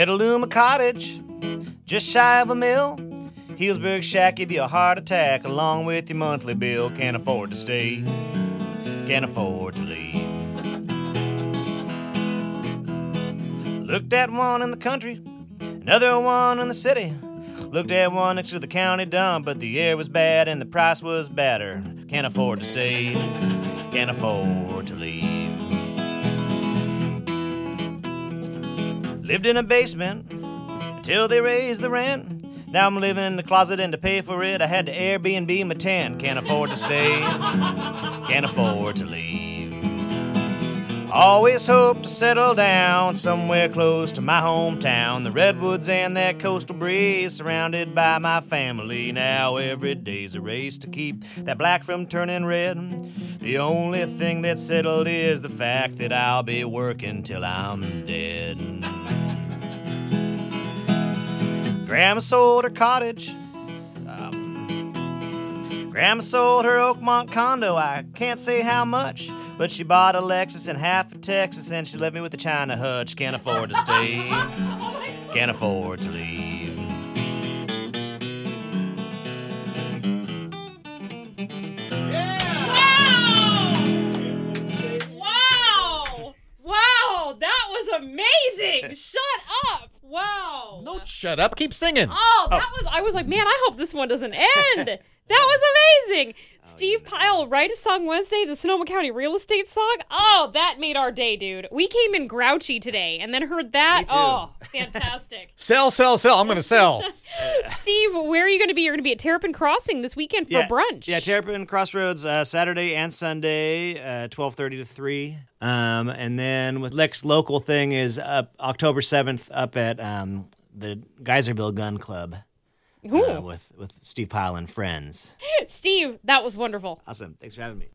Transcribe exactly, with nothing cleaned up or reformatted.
Petaluma Cottage, just shy of a mill. Healdsburg Shack give you a heart attack along with your monthly bill. Can't afford to stay, can't afford to leave. Looked at one in the country, another one in the city. Looked at one next to the county dump, but the air was bad and the price was better. Can't afford to stay, can't afford to leave. Lived in a basement until they raised the rent. Now I'm living in the closet, and to pay for it, I had to Airbnb my tent. Can't afford to stay, can't afford to leave. Always hope to settle down somewhere close to my hometown. The redwoods and that coastal breeze, surrounded by my family. Now every day's a race to keep that black from turning red. The only thing that's settled is the fact that I'll be working till I'm dead. Grandma sold her cottage. Um, Grandma sold her Oakmont condo. I can't say how much, but she bought a Lexus and half of Texas, and she left me with a China hutch. Can't afford to stay, can't afford to leave. Wow! Wow! That was amazing! Shut up! Wow! No, shut up. Keep singing. Oh, that was, I was like, man, I hope this one doesn't end. That was amazing. Steve Pyle, Write a Song Wednesday, the Sonoma County real estate song. Oh, that made our day, dude. We came in grouchy today and then heard that. Me too. Oh, fantastic. Sell, sell, sell. I'm going to sell. Steve, where are you going to be? You're going to be at Terrapin Crossing this weekend for yeah, brunch. Yeah, Terrapin Crossroads, uh, Saturday and Sunday, uh, twelve thirty to three. Um, and then with Lex local thing is up October seventh up at um, the Geyserville Gun Club. Uh, with, with Steve Pyle and friends. Steve, that was wonderful. Awesome. Thanks for having me.